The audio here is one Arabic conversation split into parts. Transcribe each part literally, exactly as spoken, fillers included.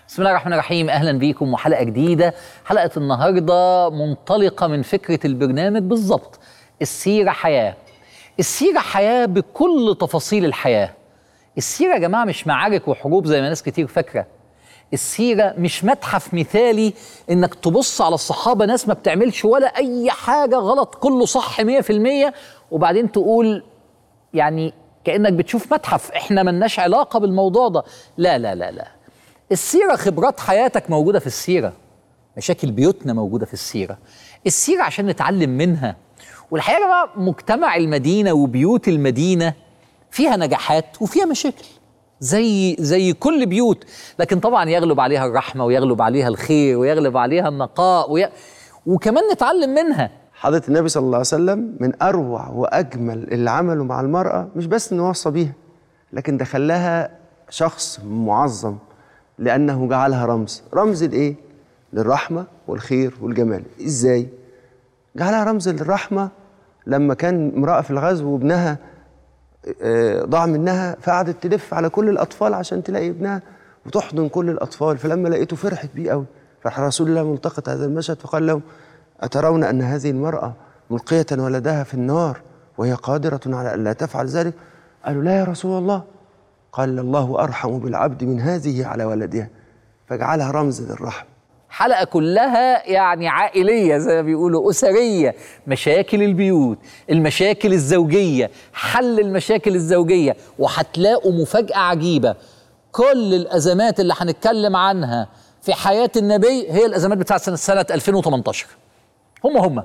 بسم الله الرحمن الرحيم. أهلا بيكم وحلقة جديدة. حلقة النهاردة منطلقة من فكرة البرنامج بالظبط. السيرة حياة. السيرة حياة بكل تفاصيل الحياة. السيرة يا جماعة مش معارك وحروب زي ما ناس كتير فاكرة. السيرة مش متحف مثالي انك تبص على الصحابة ناس ما بتعملش ولا اي حاجة غلط، كله صح مية في المية، وبعدين تقول يعني كأنك بتشوف متحف، احنا ملناش علاقة بالموضوع ده. لا لا لا لا، السيرة خبرات حياتك موجودة في السيرة، مشاكل بيوتنا موجودة في السيرة. السيرة عشان نتعلم منها. والحقيقة بقى مجتمع المدينة وبيوت المدينة فيها نجاحات وفيها مشاكل زي زي كل بيوت، لكن طبعا يغلب عليها الرحمة ويغلب عليها الخير ويغلب عليها النقاء وي... وكمان نتعلم منها. حضرة النبي صلى الله عليه وسلم من أروع وأجمل اللي عمله مع المرأة مش بس إنه وصى بيها، لكن ده خلاها شخص معظم، لأنه جعلها رمز. رمز لإيه؟ للرحمة والخير والجمال. إزاي؟ جعلها رمز للرحمة لما كان امرأة في الغزو وابنها ضاع منها، فقعدت تلف على كل الأطفال عشان تلاقي ابنها وتحضن كل الأطفال، فلما لقيته فرحت بيه قوي. فرح رسول الله ملتقط هذا المشهد فقال لهم: أترون أن هذه المرأة ملقية ولدها في النار وهي قادرة على أن لا تفعل ذلك؟ قالوا: لا يا رسول الله. قال: الله أرحم بالعبد من هذه على ولدها، فجعلها رمز للرحمة. حلقة كلها يعني عائلية زي ما بيقولوا، أسرية، مشاكل البيوت، المشاكل الزوجية، حل المشاكل الزوجية، وهتلاقوا مفاجأة عجيبة. كل الأزمات اللي هنتكلم عنها في حياة النبي هي الأزمات بتاعت سنة, سنة ألفين وتمنتاشر. هم هم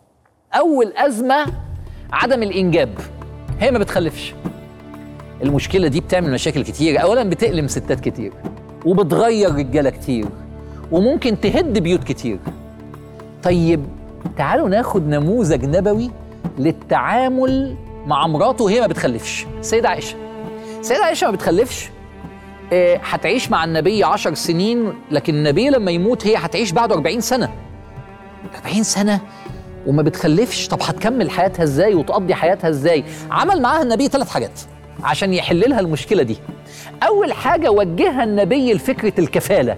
أول أزمة عدم الإنجاب، هي ما بتخلفش. المشكلة دي بتعمل مشاكل كتير. أولا بتألم ستات كتير، وبتغير رجالة كتير، وممكن تهد بيوت كتير. طيب تعالوا ناخد نموذج نبوي للتعامل مع مراته وهي ما بتخلفش. السيدة عائشة. السيدة عائشة ما بتخلفش، اه هتعيش مع النبي عشر سنين، لكن النبي لما يموت هي هتعيش بعده أربعين سنة. أربعين سنة وما بتخلفش. طب هتكمل حياتها ازاي وتقضي حياتها ازاي؟ عمل معاها النبي ثلاث حاجات عشان يحل لها المشكلة دي. أول حاجة وجهها النبي لفكرة الكفالة،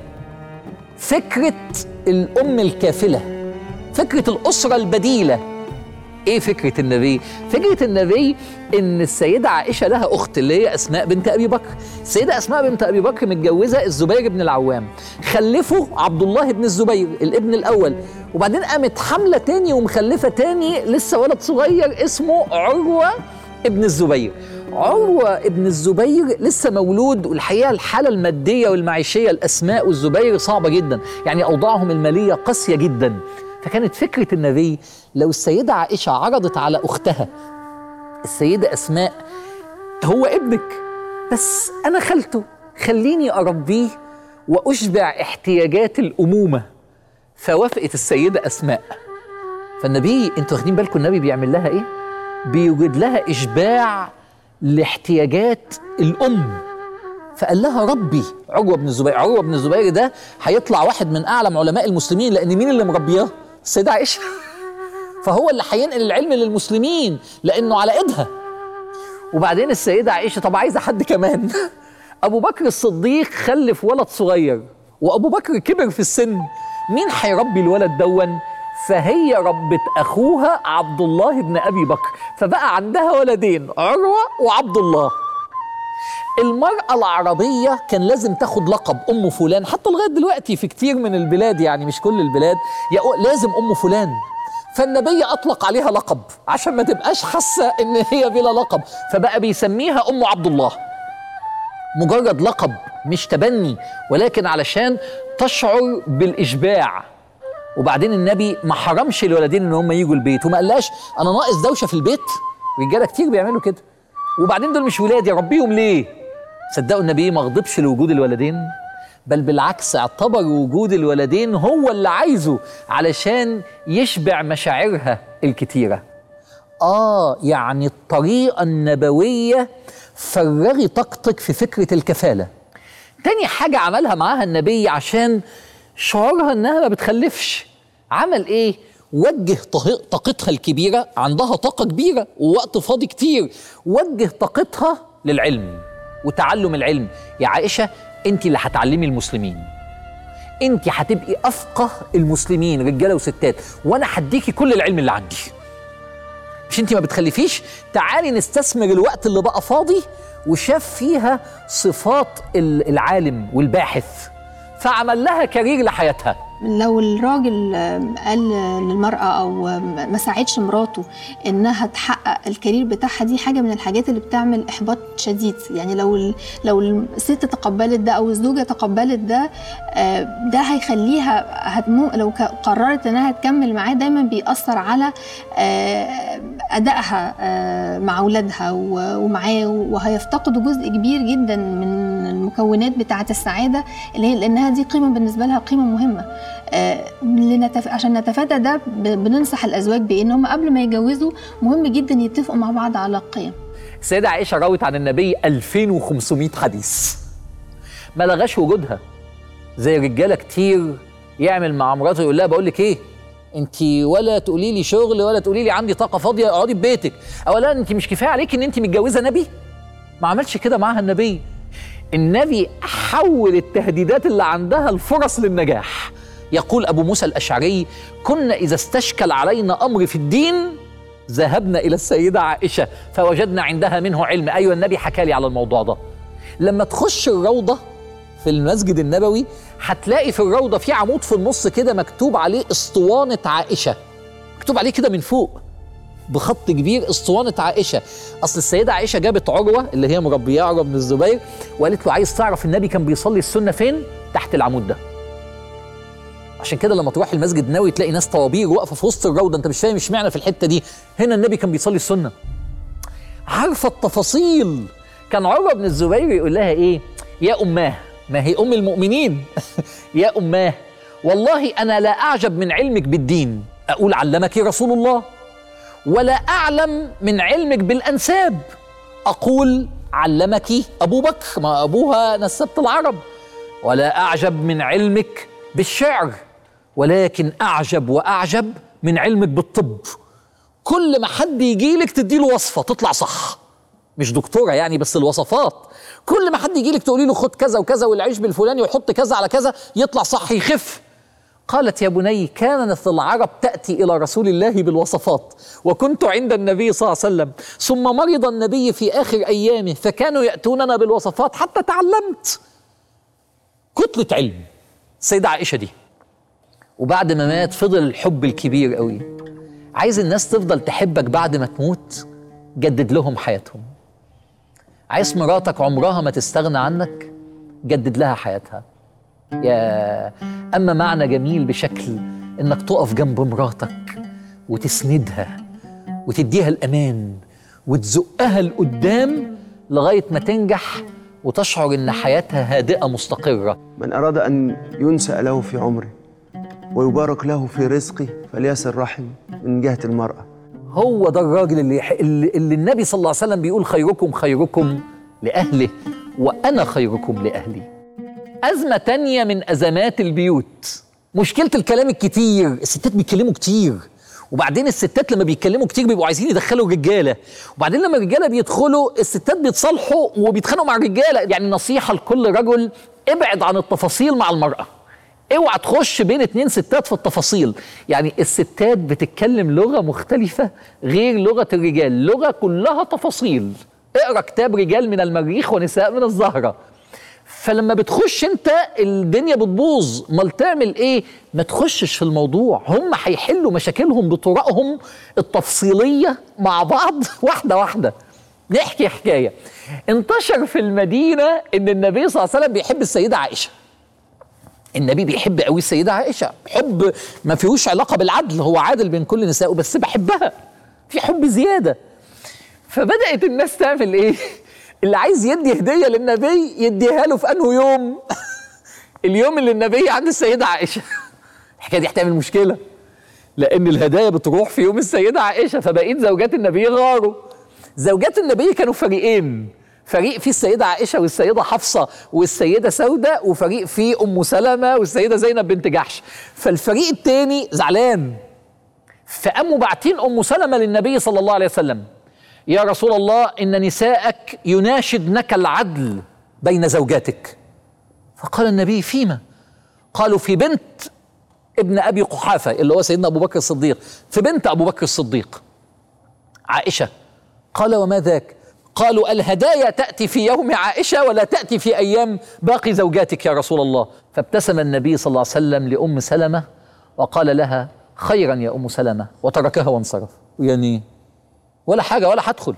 فكرة الأم الكافلة، فكرة الأسرة البديلة. إيه فكرة النبي؟ فكرة النبي إن السيدة عائشة لها أخت اللي هي أسماء بنت أبي بكر. السيدة أسماء بنت أبي بكر متجوزة الزبير بن العوام، خلفوا عبد الله بن الزبير الابن الأول، وبعدين قامت حملة تاني ومخلفة تاني لسه ولد صغير اسمه عروة ابن الزبير. عروة ابن الزبير لسه مولود، والحقيقة الحالة المادية والمعيشية الأسماء والزبير صعبة جدا، يعني أوضاعهم المالية قاسية جدا. فكانت فكرة النبي لو السيدة عائشة عرضت على أختها السيدة أسماء: هو ابنك بس أنا خالته، خليني أربيه وأشبع احتياجات الأمومة. فوافقت السيدة أسماء. فالنبي، انتوا واخدين بالكم النبي بيعمل لها إيه؟ بيوجد لها إشباع لاحتياجات الأم. فقال لها: ربي عروة بن الزبير. عروة بن الزبير ده هيطلع واحد من أعلم علماء المسلمين، لأن مين اللي مربياه؟ السيدة عائشة. فهو اللي هينقل العلم للمسلمين لأنه على إيدها. وبعدين السيدة عائشة طب عايزة حد كمان. أبو بكر الصديق خلف ولد صغير، وأبو بكر كبر في السن، مين هيربي الولد دون؟ فهي ربت أخوها عبد الله بن أبي بكر، فبقى عندها ولدين، عروة وعبد الله. المرأة العربية كان لازم تاخد لقب أم فلان، حتى لغاية دلوقتي في كتير من البلاد، يعني مش كل البلاد، لازم أم فلان. فالنبي أطلق عليها لقب عشان ما تبقاش حاسة إن هي بلا لقب، فبقى بيسميها أم عبد الله. مجرد لقب مش تبني، ولكن علشان تشعر بالإشباع. وبعدين النبي ما حرمش الولدين ان هم يجوا البيت، وما قالش انا ناقص دوشه في البيت. رجاله كتير بيعملوا كده. وبعدين دول مش ولادي اربيهم ليه؟ صدقوا النبي ما غضبش لوجود الولدين، بل بالعكس اعتبر وجود الولدين هو اللي عايزه علشان يشبع مشاعرها الكتيره. اه يعني الطريقه النبويه فرغي طاقتك في فكره الكفاله. تاني حاجه عملها معاها النبي عشان شعورها انها ما بتخلفش، عمل ايه؟ وجه طاقتها الكبيرة، عندها طاقة كبيرة ووقت فاضي كتير، وجه طاقتها للعلم وتعلم العلم. يا عائشة انت اللي هتعلمي المسلمين، انت هتبقي افقه المسلمين رجاله وستات، وانا هديكي كل العلم اللي عندي. مش انت ما بتخلفيش؟ تعالي نستثمر الوقت اللي بقى فاضي وشاف فيها صفات العالم والباحث، فعمل لها كارير لحياتها. لو الراجل قال للمرأة أو ما ساعدش مراته إنها تحقق الكارير بتاعها، دي حاجة من الحاجات اللي بتعمل إحباط شديد. يعني لو لو الست تقبلت ده أو الزوجة تقبلت ده، ده هيخليها هتمو لو قررت إنها تكمل معاه، دايما بيأثر على أدائها مع أولادها ومعاه، وهيفتقدوا جزء كبير جدا من المكونات بتاعة السعادة، اللي هي لأنها دي قيمة بالنسبة لها، قيمة مهمة. آه لنتف... عشان نتفادى ده بننصح الازواج بان هم قبل ما يتجوزوا مهم جدا يتفقوا مع بعض على القيم. السيده عائشه روت عن النبي ألفين وخمسمائة حديث، ما لغاش وجودها زي رجاله كتير يعمل مع مراته يقول لها بقول لك ايه، انت ولا تقولي لي شغل ولا تقولي لي عندي طاقه فاضيه، اقعدي في بيتك. اولا انت مش كفايه عليك ان انت متجوزه نبي؟ ما عملش كده معاها النبي. النبي حول التهديدات اللي عندها لفرص للنجاح. يقول أبو موسى الأشعري: كنا إذا استشكل علينا أمر في الدين ذهبنا إلى السيدة عائشة فوجدنا عندها منه علم. أيوة النبي حكى لي على الموضوع ده. لما تخش الروضة في المسجد النبوي هتلاقي في الروضة في عمود في النص كده مكتوب عليه اسطوانة عائشة، مكتوب عليه كده من فوق بخط كبير اسطوانة عائشة. أصل السيدة عائشة جابت عروة اللي هي مربية عروة بن الزبير وقالت له عايز تعرف النبي كان بيصلي السنة فين؟ تحت العمود ده. عشان كده لما تروح المسجد النبوي تلاقي ناس طوابير واقفة في وسط الروضة، أنت مش فاهم اشمعنى في الحتة دي هنا النبي كان بيصلي السنة. عارفة التفاصيل. كان عروة بن الزبير يقول لها إيه؟ يا أماه، ما هي أم المؤمنين يا أماه والله أنا لا أعجب من علمك بالدين، أقول علمك رسول الله، ولا أعلم من علمك بالأنساب، أقول علمك أبو بكر، ما أبوها نسبت العرب، ولا أعجب من علمك بالشعر، ولكن أعجب وأعجب من علمك بالطب. كل ما حد يجيلك تديله وصفة تطلع صح، مش دكتورة يعني بس الوصفات، كل ما حد يجيلك تقولي له خد كذا وكذا والعيش بالفلاني ويحط كذا على كذا يطلع صح يخف. قالت يا بني كانت العرب تأتي إلى رسول الله بالوصفات، وكنت عند النبي صلى الله عليه وسلم، ثم مرض النبي في آخر أيامه فكانوا يأتوننا بالوصفات حتى تعلمت. كتلة علم السيدة عائشة دي. وبعد ما مات فضل الحب الكبير قوي. عايز الناس تفضل تحبك بعد ما تموت؟ جدد لهم حياتهم. عايز مراتك عمرها ما تستغنى عنك؟ جدد لها حياتها. يا أما معنى جميل بشكل إنك تقف جنب مراتك وتسندها وتديها الأمان وتزقها لقدام لغاية ما تنجح وتشعر إن حياتها هادئة مستقرة. من أراد أن ينسأ له في عمره ويبارك له في رزقه فليصل رحم من جهة المرأة. هو ده الراجل اللي, يح... اللي, اللي النبي صلى الله عليه وسلم بيقول خيركم خيركم لأهله وأنا خيركم لأهلي. أزمة تانية من أزمات البيوت، مشكلة الكلام الكتير. الستات بيتكلموا كتير، وبعدين الستات لما بيتكلموا كتير بيبقوا عايزين يدخلوا الرجالة، وبعدين لما الرجالة بيدخلوا الستات بيتصالحوا وبيتخانقوا مع الرجالة. يعني نصيحة لكل رجل: ابعد عن التفاصيل مع المرأة، اوعى تخش بين اتنين ستات في التفاصيل. يعني الستات بتتكلم لغة مختلفة غير لغة الرجال، لغة كلها تفاصيل. اقرأ كتاب رجال من المريخ ونساء من الزهرة. فلما بتخش انت الدنيا بتبوظ. امال تعمل ايه؟ ما تخشش في الموضوع، هم هيحلوا مشاكلهم بطرقهم التفصيلية مع بعض واحدة واحدة. نحكي حكاية. انتشر في المدينة ان النبي صلى الله عليه وسلم بيحب السيدة عائشة. النبي بيحب قوي السيدة عائشة، حب ما فيهوش علاقة بالعدل، هو عادل بين كل نسائه بس بحبها، في حب زيادة. فبدأت الناس تعمل ايه؟ اللي عايز يدي هدية للنبي يديها له في أنه يوم اليوم اللي النبي عند السيدة عائشة. الحكاية دي هتعمل مشكلة، لأن الهدايا بتروح في يوم السيدة عائشة، فبقيت زوجات النبي غاروا. زوجات النبي كانوا فريقين، فريق فيه السيدة عائشة والسيدة حفصة والسيدة سودة، وفريق فيه أم سلمة والسيدة زينب بنت جحش. فالفريق التاني زعلان، فقاموا باعتين أم سلمة للنبي صلى الله عليه وسلم: يا رسول الله إن نساءك يناشدنك العدل بين زوجاتك. فقال النبي: فيما؟ قالوا في بنت ابن أبي قحافة اللي هو سيدنا أبو بكر الصديق، في بنت أبو بكر الصديق عائشة. قال وما ذاك؟ قالوا الهدايا تأتي في يوم عائشة ولا تأتي في أيام باقي زوجاتك يا رسول الله. فابتسم النبي صلى الله عليه وسلم لأم سلمة وقال لها خيرا يا أم سلمة، وتركها وانصرف. يعني ولا حاجة ولا هدخل.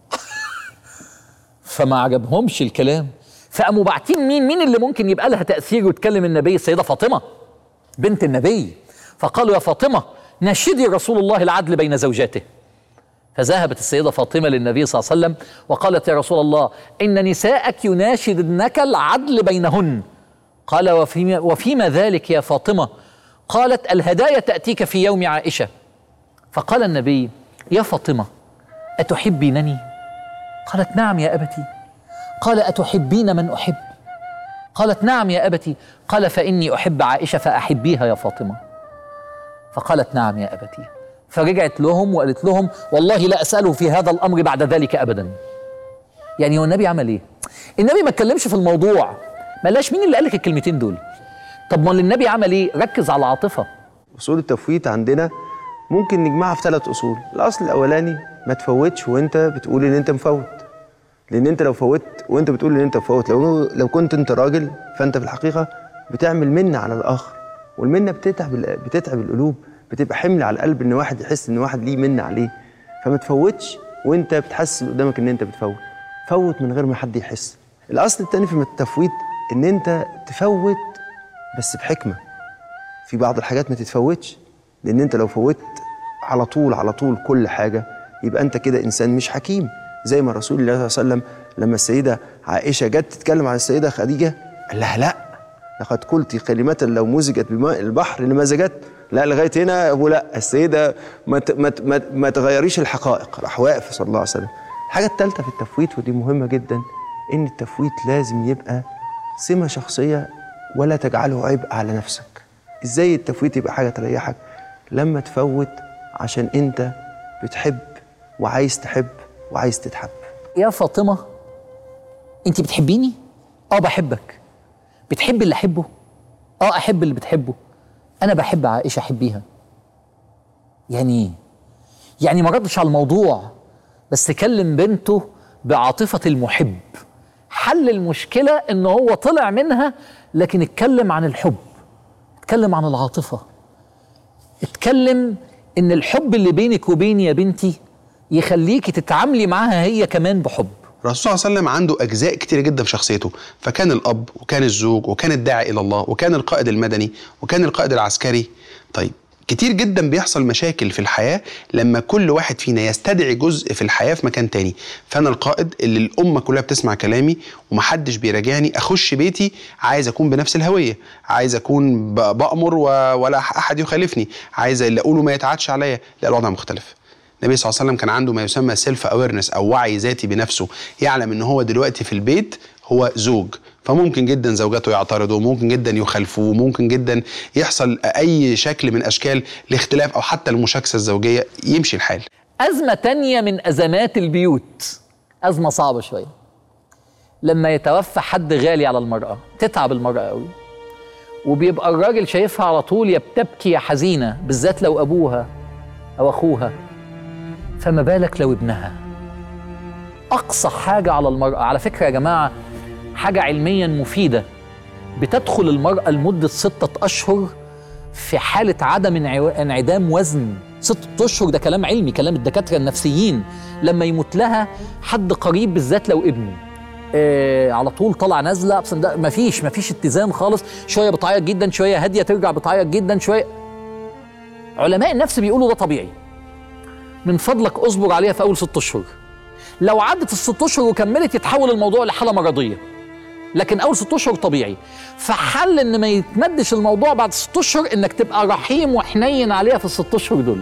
فما عجبهمش الكلام، فقاموا باعتين مين مين اللي ممكن يبقى لها تأثير وتكلم النبي؟ السيدة فاطمة بنت النبي. فقالوا يا فاطمة ناشدي رسول الله العدل بين زوجاته. فذهبت السيدة فاطمة للنبي صلى الله عليه وسلم وقالت يا رسول الله إن نساءك يناشدنك العدل بينهن. قال وفيما, وفيما ذلك يا فاطمة؟ قالت الهدايا تأتيك في يوم عائشة. فقال النبي يا فاطمة أتحبينني؟ قالت نعم يا أبتي. قال أتحبين من أحب؟ قالت نعم يا أبتي. قال فإني أحب عائشة فأحبيها يا فاطمة. فقالت نعم يا أبتي. فرجعت لهم وقالت لهم والله لا أسأله في هذا الأمر بعد ذلك أبدا. يعني هو النبي عمل إيه؟ النبي ما اتكلمش في الموضوع، ما قالش مين اللي قال لك الكلمتين دول. طب ما النبي عمل إيه؟ ركز على العاطفة. أصول التفويت عندنا ممكن نجمعها في ثلاث أصول. الأصل الأولاني ما تفوتش وأنت بتقول إن أنت مفوت، لأن أنت لو فوت وأنت بتقول إن أنت مفوت، لو لو كنت أنت راجل فأنت في الحقيقة بتعمل منة على الآخر، والمنة بتتعب بتتعب القلوب، بتبقى حمل على القلب ان واحد يحس ان واحد ليه منة عليه. فما تفوتش وانت بتحس قدامك ان انت بتفوت، فوت من غير ما حد يحس. الاصل الثاني في التفويت ان انت تفوت بس بحكمة. في بعض الحاجات ما تتفوتش، لان انت لو فوت على طول على طول كل حاجة يبقى انت كده انسان مش حكيم. زي ما رسول الله صلى الله عليه وسلم لما السيدة عائشة جت تتكلم عن السيدة خديجة قال لها لا لقد قلت كلمة لو مزجت بماء البحر لمزجت. لا لغايه هنا ولا السيده ما ما ما, ما تغيريش الحقائق، راح واقف صلى الله عليه وسلم. الحاجه الثالثه في التفويت ودي مهمه جدا، ان التفويت لازم يبقى سمه شخصيه ولا تجعله عبء على نفسك. ازاي التفويت يبقى حاجه تريحك؟ لما تفوت عشان انت بتحب وعايز تحب وعايز تتحب. يا فاطمه انت بتحبيني؟ اه بحبك. بتحب اللي احبه؟ اه احب اللي بتحبه. أنا بحب عائشة أحبيها. يعني يعني ما ردش على الموضوع، بس كلم بنته بعاطفة المحب. حل المشكلة إن هو طلع منها، لكن اتكلم عن الحب، اتكلم عن العاطفة، اتكلم إن الحب اللي بينك وبيني يا بنتي يخليكي تتعاملي معاها هي كمان بحب. الرسول صلى الله عليه وسلم عنده أجزاء كتيرة جدا في شخصيته، فكان الأب وكان الزوج وكان الداعي إلى الله وكان القائد المدني وكان القائد العسكري. طيب كتير جدا بيحصل مشاكل في الحياة لما كل واحد فينا يستدعي جزء في الحياة في مكان تاني. فأنا القائد اللي الأمة كلها بتسمع كلامي ومحدش بيراجعني، أخش بيتي عايز أكون بنفس الهوية، عايز أكون بأمر ولا أحد يخالفني، عايز اللي أقوله ما يتعادش عليا. لا، الوضع مختلف. النبي صلى الله عليه وسلم كان عنده ما يسمى سيلف اويرنس او وعي ذاتي بنفسه، يعلم ان هو دلوقتي في البيت هو زوج، فممكن جدا زوجاته يعترضوا، ممكن جدا يخالفوه، ممكن جدا يحصل اي شكل من اشكال الاختلاف او حتى المشاكسه الزوجيه، يمشي الحال. أزمة تانية من أزمات البيوت، أزمة صعبة شوية، لما يتوفى حد غالي على المرأة تتعب المرأة قوي، وبيبقى الراجل شايفها على طول يا بتبكي يا حزينة، بالذات لو أبوها أو أخوها، فما بالك لو ابنها. أقصى حاجة على المرأة، على فكرة يا جماعة حاجة علميا مفيدة، بتدخل المرأة لمدة ستة أشهر في حالة عدم انعدام وزن. ستة أشهر ده كلام علمي، كلام الدكاترة النفسيين. لما يموت لها حد قريب بالذات لو ابن، آه على طول طلع نازلة، مفيش مفيش اتزان خالص، شوية بتعيط جدا، شوية هادية ترجع بتعيط جدا، شوية. علماء النفس بيقولوا ده طبيعي، من فضلك اصبر عليها في أول ست أشهر. لو عدت الست أشهر وكملت يتحول الموضوع لحالة مرضية، لكن أول ست أشهر طبيعي. فحل إن ما يتمدش الموضوع بعد ست أشهر، إنك تبقى رحيم وحنين عليها في الست أشهر دول.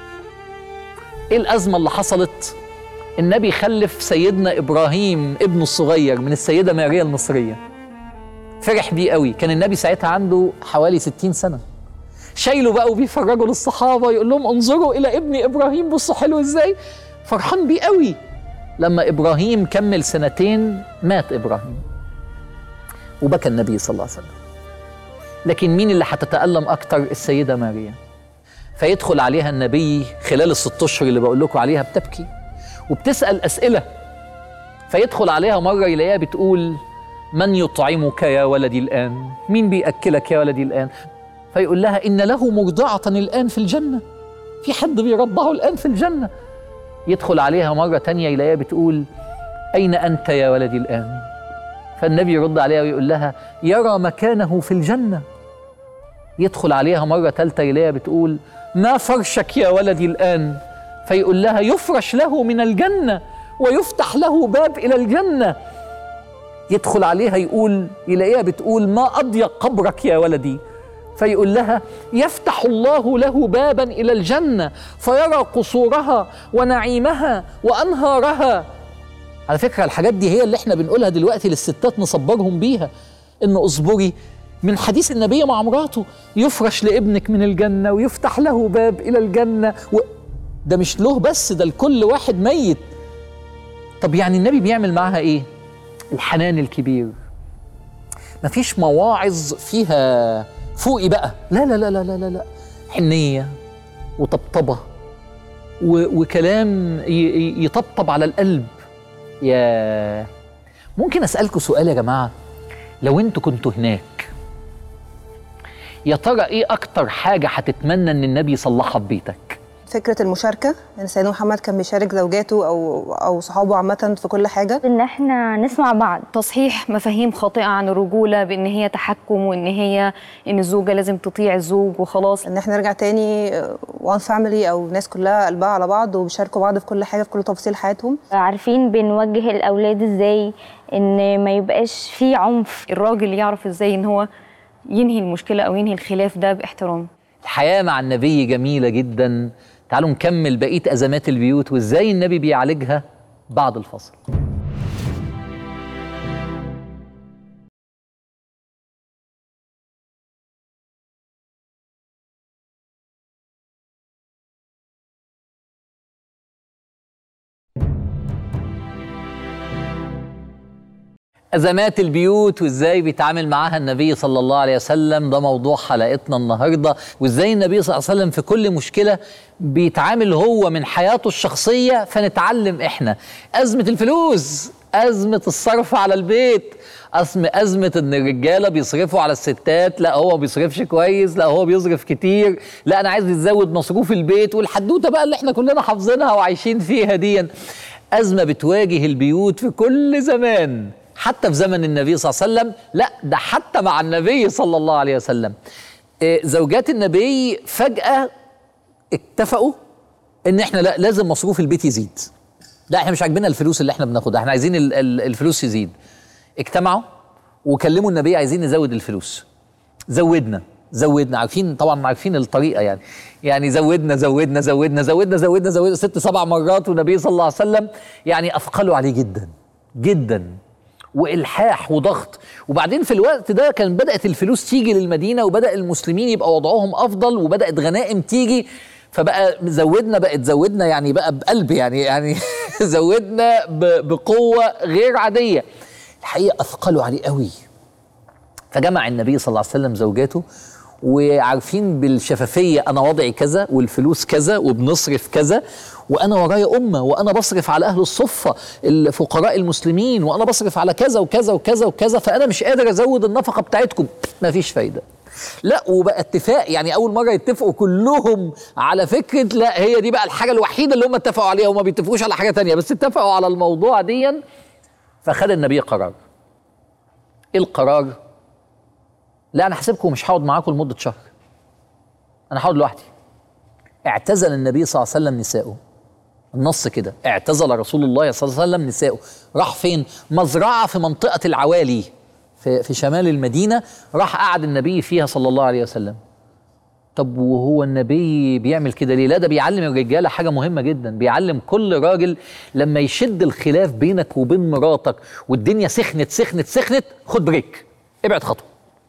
إيه الأزمة اللي حصلت؟ النبي خلف سيدنا إبراهيم ابنه الصغير من السيدة ماريا المصرية، فرح بيه قوي. كان النبي ساعتها عنده حوالي ستين سنة، شايله بقى وبيفرجوا للصحابة يقول لهم انظروا إلى ابني إبراهيم، بصوا حلو إزاي، فرحان بيه قوي. لما إبراهيم كمل سنتين مات إبراهيم، وبكى النبي صلى الله عليه وسلم. لكن مين اللي هتتألم أكتر؟ السيدة ماريا. فيدخل عليها النبي خلال الست أشهر اللي بقول لكم عليها بتبكي وبتسأل أسئلة. فيدخل عليها مرة يلاقيها بتقول: من يطعمك يا ولدي الآن؟ مين بيأكلك يا ولدي الآن؟ فيقول لها: إن له مرضعة الآن في الجنة، في حد بيرضعه الآن في الجنة. يدخل عليها مرة تانية يلاقيها بتقول: أين أنت يا ولدي الآن؟ فالنبي يرد عليها ويقول لها: يرى مكانه في الجنة. يدخل عليها مرة ثالثة يلاقيها بتقول: ما فرشك يا ولدي الآن؟ فيقول لها: يفرش له من الجنة ويفتح له باب إلى الجنة. يدخل عليها يقول يلاقيها بتقول: ما أضيق قبرك يا ولدي؟ فيقول لها: يفتح الله له بابا إلى الجنة فيرى قصورها ونعيمها وأنهارها. على فكرة الحاجات دي هي اللي احنا بنقولها دلوقتي للستات نصبرهم بيها، إن اصبري من حديث النبي مع مراته: يفرش لابنك من الجنة ويفتح له باب إلى الجنة. و... ده مش له بس، ده لكل واحد ميت. طب يعني النبي بيعمل معها إيه؟ الحنان الكبير. مفيش مواعظ فيها فوقي بقى، لا لا لا لا لا لا، حنية وطبطبة و... وكلام ي... يطبطب على القلب. يا ممكن أسألكوا سؤال يا جماعة؟ لو انتوا كنتوا هناك، يا ترى ايه اكتر حاجة هتتمنى ان النبي يصلحها في بيتك؟ فكرة المشاركة، يعني سيدنا محمد كان بيشارك زوجاته أو أو صحابه عامة في كل حاجة. إن إحنا نسمع بعض. تصحيح مفاهيم خاطئة عن الرجولة بإن هي تحكم، وإن هي إن الزوجة لازم تطيع الزوج وخلاص. إن إحنا نرجع تاني وان فاميلي أو الناس كلها قلبها على بعض وبيشاركوا بعض في كل حاجة، في كل تفاصيل حياتهم. عارفين بنوجه الأولاد إزاي، إن ما يبقاش في عنف. الراجل يعرف إزاي إن هو ينهي المشكلة أو ينهي الخلاف ده باحترام. الحياة مع النبي جميلة جدا. تعالوا نكمل بقية أزمات البيوت وإزاي النبي بيعالجها بعد الفصل. أزمات البيوت وإزاي بيتعامل معاها النبي صلى الله عليه وسلم، ده موضوع حلقتنا النهاردة. وإزاي النبي صلى الله عليه وسلم في كل مشكلة بيتعامل هو من حياته الشخصية فنتعلم إحنا. أزمة الفلوس، أزمة الصرف على البيت، أزمة إن الرجالة بيصرفوا على الستات، لا هو ما بيصرفش كويس، لا هو بيصرف كتير، لا أنا عايز يزود مصروف البيت، والحدوتة بقى اللي إحنا كلنا حافظينها وعايشين فيها دي. أزمة بتواجه البيوت في كل زمان، حتى في زمن النبي صلى الله عليه وسلم، لا ده حتى مع النبي صلى الله عليه وسلم. إيه زوجات النبي فجأة اتفقوا ان احنا لا لازم مصروف البيت يزيد، لا احنا مش عاجبنا الفلوس اللي احنا بناخدها، احنا عايزين ال ال الفلوس يزيد. اجتمعوا وكلموا النبي عايزين نزود الفلوس. زودنا زودنا عارفين طبعا عارفين الطريقه يعني يعني زودنا زودنا زودنا زودنا زودنا زودنا ست سبع مرات، والنبي صلى الله عليه وسلم يعني اثقلوا عليه جدا جدا، والحاح وضغط. وبعدين في الوقت ده كان بدأت الفلوس تيجي للمدينة، وبدأ المسلمين يبقى وضعهم أفضل، وبدأت غنائم تيجي، فبقى زودنا بقت زودنا يعني بقى بقلب يعني يعني زودنا بقوة غير عادية. الحقيقة أثقلوا عليه قوي. فجمع النبي صلى الله عليه وسلم زوجاته، وعارفين بالشفافية أنا وضعي كذا والفلوس كذا وبنصرف كذا، وأنا ورايا أمة، وأنا بصرف على أهل الصفة الفقراء المسلمين، وأنا بصرف على كذا وكذا وكذا وكذا، فأنا مش قادر أزود النفقة بتاعتكم. ما فيش فايدة. لا وبقى اتفاق، يعني أول مرة يتفقوا كلهم على فكرة، لا هي دي بقى الحاجة الوحيدة اللي هم اتفقوا عليها، هم ما بيتفقوش على حاجة تانية، بس اتفقوا على الموضوع دي. فخد النبي قرار. إيه القرار؟ لا أنا حاسبكم مش هقعد معاكم لمدة شهر، أنا هقعد لوحدي. اعتزل النبي صلى الله عليه وسلم نساءه، النص كده، اعتزل رسول الله صلى الله عليه وسلم نساءه. راح فين؟ مزرعة في منطقة العوالي في, في شمال المدينة، راح قعد النبي فيها صلى الله عليه وسلم. طب وهو النبي بيعمل كده ليه؟ لا ده بيعلم الرجالة حاجة مهمة جدا، بيعلم كل راجل لما يشد الخلاف بينك وبين مراتك والدنيا سخنت سخنت سخنت، خد بريك، ابعد خطوة،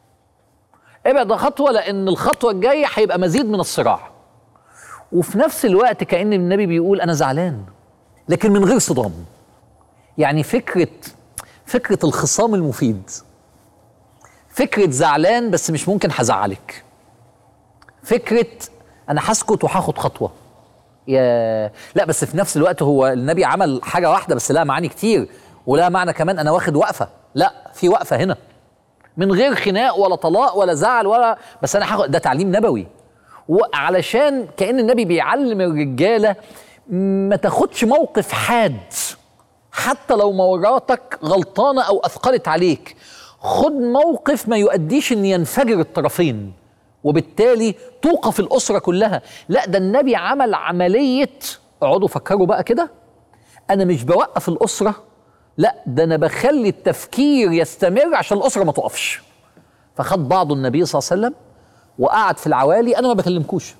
ابعد خطوة، لأن الخطوة الجاية هيبقى مزيد من الصراع. وفي نفس الوقت كأن النبي بيقول أنا زعلان لكن من غير صدام. يعني فكرة فكرة الخصام المفيد، فكرة زعلان بس مش ممكن هزعلك، فكرة أنا هسكت وهاخد خطوة. يا لا بس في نفس الوقت هو النبي عمل حاجة واحدة بس لها معاني كتير، ولها معنى كمان أنا واخد وقفة. لا، في وقفة هنا من غير خناق ولا طلاق ولا زعل ولا، بس أنا هاخد، ده تعليم نبوي. وعلشان كأن النبي بيعلم الرجالة ما تاخدش موقف حاد حتى لو مراتك غلطانة أو أثقلت عليك، خد موقف ما يؤديش أن ينفجر الطرفين وبالتالي توقف الأسرة كلها. لا، ده النبي عمل عملية، اقعدوا فكروا بقى كده، أنا مش بوقف الأسرة، لا ده أنا بخلي التفكير يستمر عشان الأسرة ما تقفش. فخد بعضه النبي صلى الله عليه وسلم وقعد في العوالي، أنا ما بكلمكوش،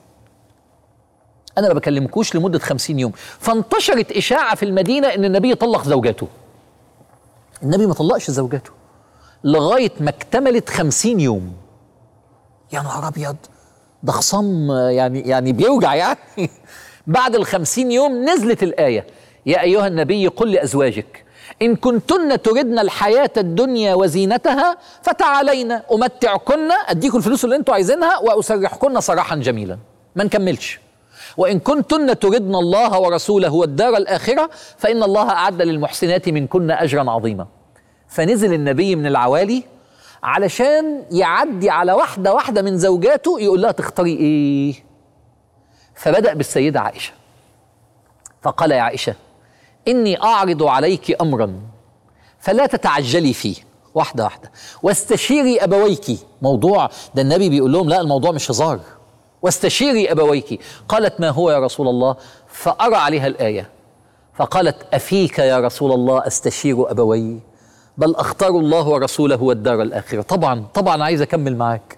أنا ما بكلمكوش لمدة خمسين يوم. فانتشرت إشاعة في المدينة إن النبي طلق زوجاته. النبي ما طلقش زوجاته لغاية ما اكتملت خمسين يوم. يا نهار أبيض، ده خصام يعني يعني بيوجع يعني. بعد الخمسين يوم نزلت الآية: يا أيها النبي قل لأزواجك إن كنتن تردن الحياة الدنيا وزينتها فتعالينا أمتعكن، أديكم الفلوس اللي أنتوا عايزينها وأسرحكن سراحا جميلا. ما نكملش: وإن كنتن تردن الله ورسوله والدار الآخرة فإن الله أعد للمحسنات منكن أجرا عظيما. فنزل النبي من العوالي علشان يعدي على واحدة واحدة من زوجاته يقول لها تختاري إيه. فبدأ بالسيدة عائشة فقال: يا عائشة إني أعرض عليك أمرا فلا تتعجلي فيه، واحدة واحدة، واستشيري أبويك. موضوع ده النبي بيقول لهم لا الموضوع مش هزار، واستشيري أبويك. قالت: ما هو يا رسول الله؟ فأرى عليها الآية فقالت: أفيك يا رسول الله أستشير أبوي؟ بل أختار الله ورسوله والدار الآخرة. طبعا طبعا عايز أكمل معاك.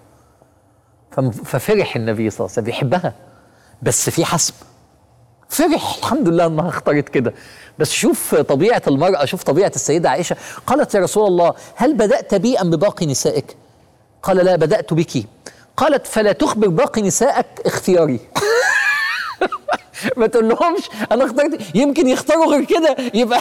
ففرح النبي صلى الله عليه وسلم، بيحبها بس في حسم، فرح الحمد لله انها اختارت كده. بس شوف طبيعة المرأة، شوف طبيعة السيدة عائشة. قالت: يا رسول الله هل بدأت بي أم بباقي نسائك؟ قال: لا، بدأت بك. قالت: فلا تخبر باقي نسائك اختياري. ما تقول لهمش انا اخترت، يمكن يختاروا غير كده يبقى.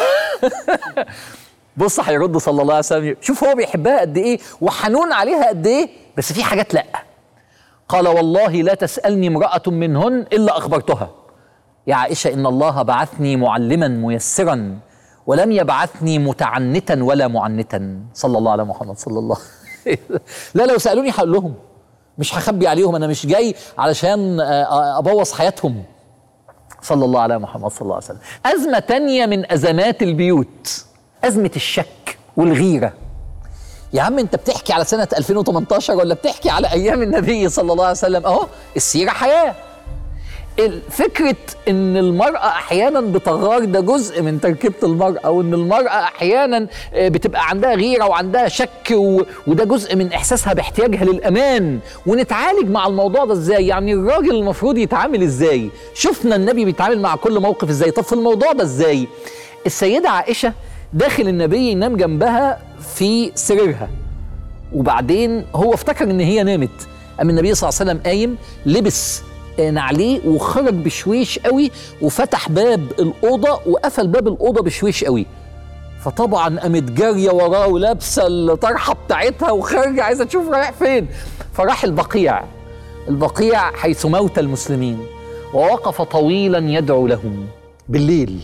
بص هيرد صلى الله عليه وسلم، شوف هو بيحبها قد ايه وحنون عليها قد ايه، بس في حاجات لا. قال: والله لا تسألني امرأة منهن إلا أخبرتها. يا عائشة إن الله بعثني معلما ميسرا ولم يبعثني متعنتا ولا معنتا. صلى الله على محمد صلى الله. لا، لو سألوني هقول لهم، مش هخبي عليهم، أنا مش جاي علشان أبوظ حياتهم. صلى الله على محمد صلى الله عليه وسلم. أزمة تانية من أزمات البيوت، أزمة الشك والغيرة. يا عم أنت بتحكي على سنة ألفين وثمانية عشر ولا بتحكي على أيام النبي صلى الله عليه وسلم؟ أهو السيرة حياة. فكرة ان المرأة احيانا بتغار ده جزء من تركيبة المرأة، وان المرأة احيانا بتبقى عندها غيرة وعندها شك، وده جزء من احساسها باحتياجها للامان. ونتعالج مع الموضوع ده ازاي؟ يعني الراجل المفروض يتعامل ازاي؟ شفنا النبي بيتعامل مع كل موقف ازاي. طب في الموضوع ده ازاي؟ السيدة عائشة داخل النبي ينام جنبها في سريرها، وبعدين هو افتكر ان هي نامت، اما النبي صلى الله عليه وسلم قايم لبس نعليه وخرج بشويش قوي وفتح باب الأوضة وقفل باب الأوضة بشويش قوي. فطبعا قامت جارية وراه ولابسة الطرحة بتاعتها وخارجة عايزة تشوف رايح فين. فراح البقيع، البقيع حيث موت المسلمين، ووقف طويلا يدعو لهم بالليل.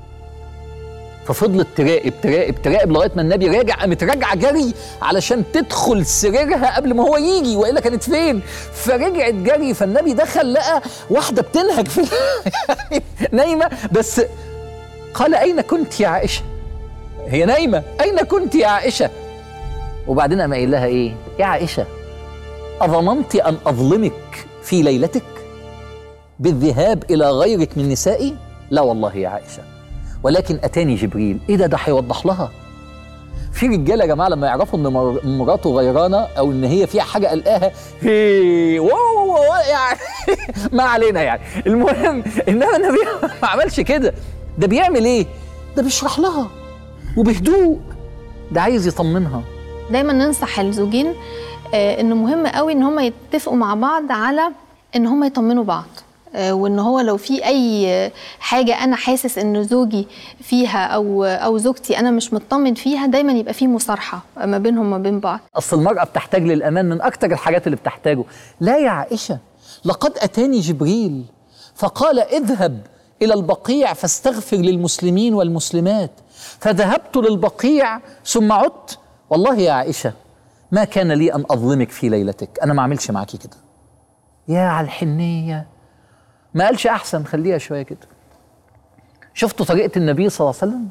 ففضلت تراقب تراقب تراقب لغايه ما النبي راجع، قامت راجعه جري علشان تدخل سريرها قبل ما هو يجي، والا كانت فين؟ فرجعت جري. فالنبي دخل لقى واحده بتنهج في نايمه، بس قال: اين كنت يا عائشه؟ هي نايمه، اين كنت يا عائشه؟ وبعدين قام قايل لها ايه؟ يا عائشه اظننت ان اظلمك في ليلتك بالذهاب الى غيرك من نسائي؟ لا والله يا عائشه، ولكن اتاني جبريل. ايه ده؟ ده هيوضح لها. في رجاله يا جماعه لما يعرفوا ان مراته غيرانه او ان هي فيها حاجه قلقاها، هي واو واو يعني ما علينا يعني. المهم انما النبي ما عملش كده. ده بيعمل ايه؟ ده بيشرح لها وبهدوء، ده عايز يطمنها. دايما ننصح الزوجين آه انه مهم قوي ان هم يتفقوا مع بعض على ان هم يطمنوا بعض. وان هو لو في اي حاجه انا حاسس ان زوجي فيها او او زوجتي انا مش مطمن فيها، دايما يبقى في مصارحه ما بينهم وما بين بعض. اصل المراه بتحتاج للامان من اكتر الحاجات اللي بتحتاجه. لا يا عائشه، لقد اتاني جبريل فقال اذهب الى البقيع فاستغفر للمسلمين والمسلمات، فذهبت للبقيع ثم عدت، والله يا عائشه ما كان لي ان اظلمك في ليلتك، انا ما اعملش معاكي كده. يا على الحنيه، ما قالش احسن خليها شويه كده. شفتوا طريقه النبي صلى الله عليه وسلم؟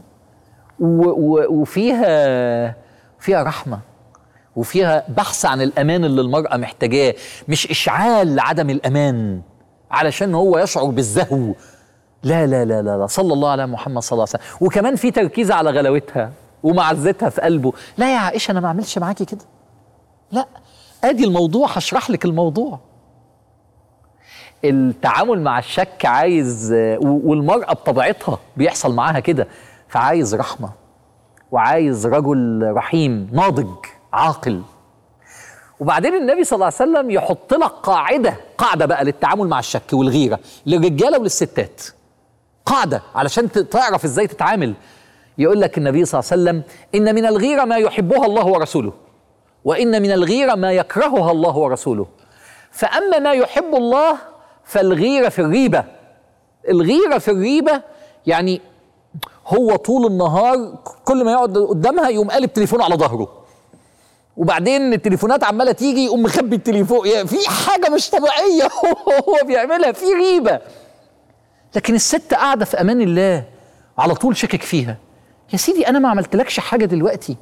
وفيها فيها رحمه، وفيها بحث عن الامان اللي المراه محتاجاه، مش اشعال عدم الامان علشان هو يشعر بالزهو. لا لا لا لا, لا. صلى الله على محمد صلى الله عليه وسلم. وكمان في تركيز على غلاوتها ومعزتها في قلبه. لا يا عائشه انا ما اعملش معاكي كده. لا، ادي الموضوع، هشرح لك الموضوع. التعامل مع الشك عايز، والمرأة بطبيعتها بيحصل معاها كده، فعايز رحمة وعايز رجل رحيم ناضج عاقل. وبعدين النبي صلى الله عليه وسلم يحط لك قاعدة قاعدة بقى للتعامل مع الشك والغيرة للرجالة وللستات، قاعدة علشان تعرف ازاي تتعامل. يقول لك النبي صلى الله عليه وسلم إن من الغيرة ما يحبها الله ورسوله، وإن من الغيرة ما يكرهها الله ورسوله، فأما ما يحب الله فالغيرة في الريبة. الغيرة في الريبة يعني هو طول النهار كل ما يقعد قدامها يقوم قالب تليفونه على ظهره، وبعدين التليفونات عمالة تيجي يقوم مخبي التليفون، يعني في حاجة مش طبيعية هو بيعملها، في ريبة. لكن الست قاعدة في أمان الله على طول شكك فيها. يا سيدي أنا ما عملتلكش حاجة دلوقتي.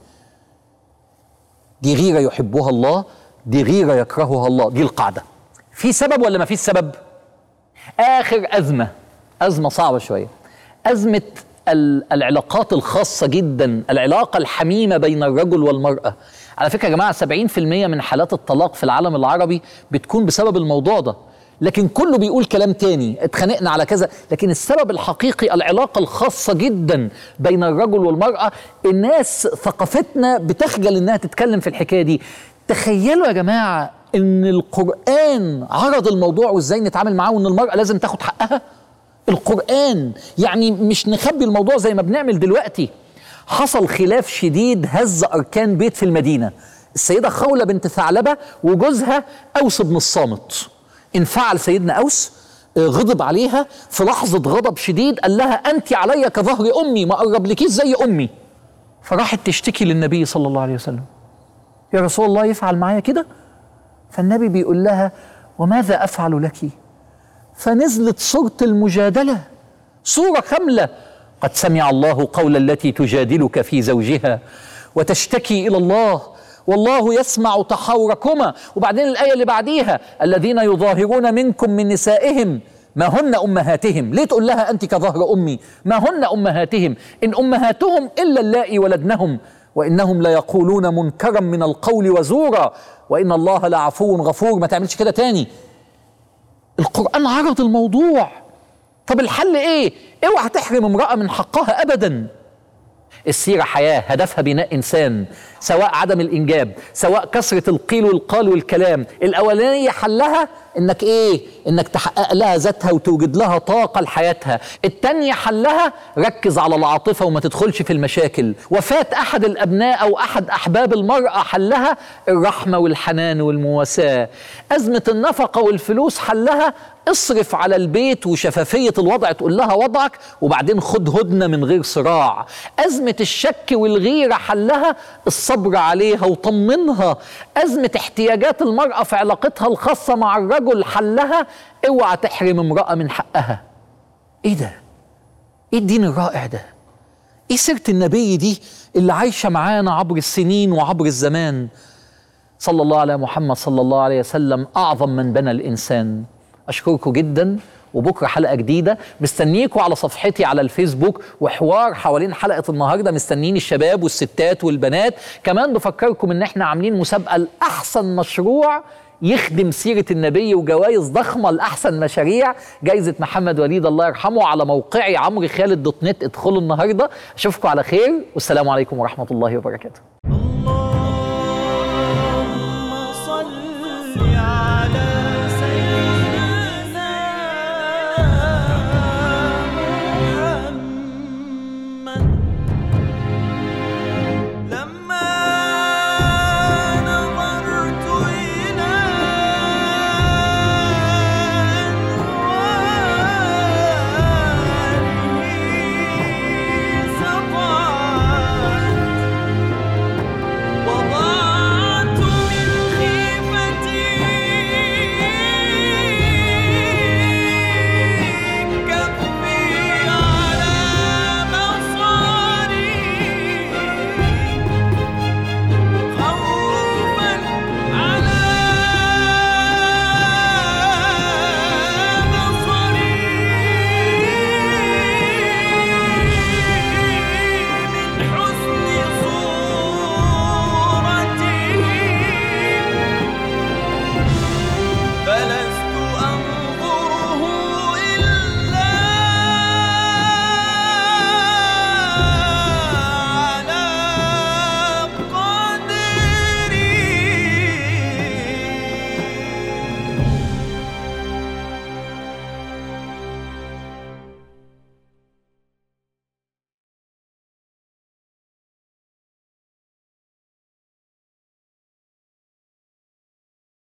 دي غيرة يحبها الله، دي غيرة يكرهها الله، دي القاعدة. في سبب ولا ما فيش سبب؟ آخر أزمة، أزمة صعبة شوية، أزمة العلاقات الخاصة جدا، العلاقة الحميمة بين الرجل والمرأة. على فكرة يا جماعة سبعين في المية من حالات الطلاق في العالم العربي بتكون بسبب الموضوع ده، لكن كله بيقول كلام تاني، اتخانقنا على كذا، لكن السبب الحقيقي العلاقة الخاصة جدا بين الرجل والمرأة. الناس ثقافتنا بتخجل انها تتكلم في الحكاية دي. تخيلوا يا جماعة ان القرآن عرض الموضوع وازاي نتعامل معاه، وان المرأة لازم تاخد حقها. القرآن يعني مش نخبي الموضوع زي ما بنعمل دلوقتي. حصل خلاف شديد هز أركان بيت في المدينة، السيدة خولة بنت ثعلبة وجوزها أوس بن الصامت. انفعل سيدنا أوس، غضب عليها في لحظة غضب شديد، قال لها أنت علي كظهر أمي، ما قربلكيش زي أمي. فراحت تشتكي للنبي صلى الله عليه وسلم، يا رسول الله يفعل معايا كده؟ فالنبي بيقول لها وماذا أفعل لك؟ فنزلت سورة المجادلة، سورة كاملة، قد سمع الله قول التي تجادلك في زوجها وتشتكي إلى الله والله يسمع تحاوركما. وبعدين الآية اللي بعديها الذين يظاهرون منكم من نسائهم ما هن أمهاتهم. ليه تقول لها أنت كظهر أمي؟ ما هن أمهاتهم، إن أمهاتهم إلا اللائي ولدنهم وإنهم ليقولون منكرا من القول وزورا وإن الله لعفو غفور. ما تعملش كده تاني. القرآن عرض الموضوع. طب الحل ايه؟ اوعى تحرم امرأة من حقها ابدا. السيرة حياة، هدفها بناء انسان، سواء عدم الانجاب، سواء كثرة القيل والقال والكلام. الاولانية حلها انك ايه؟ انك تحقق لها ذاتها وتوجد لها طاقة لحياتها. التانية حلها ركز على العاطفة وما تدخلش في المشاكل. وفاة احد الابناء او احد احباب المرأة حلها الرحمة والحنان والمواساة. ازمة النفقة والفلوس حلها اصرف على البيت وشفافية الوضع، تقول لها وضعك وبعدين خد هدنة من غير صراع. أزمة الشك والغيرة حلها الصبر عليها وطمنها. أزمة احتياجات المرأة في علاقتها الخاصة مع الرجل حلها اوعى تحرم امرأة من حقها. ايه ده؟ ايه الدين الرائع ده؟ ايه سيرة النبي دي اللي عايشة معانا عبر السنين وعبر الزمان؟ صلى الله على محمد صلى الله عليه وسلم، أعظم من بنى الإنسان. أشكركم جدا، وبكرة حلقة جديدة. مستنيكم على صفحتي على الفيسبوك وحوار حوالين حلقة النهاردة. مستنيين الشباب والستات والبنات. كمان بفكركم ان احنا عاملين مسابقة لأحسن مشروع يخدم سيرة النبي وجوائز ضخمة لأحسن مشاريع، جايزة محمد وليد الله يرحمه، على موقعي عمرو خالد دوت نت. ادخلوا النهاردة. أشوفكم على خير والسلام عليكم ورحمة الله وبركاته.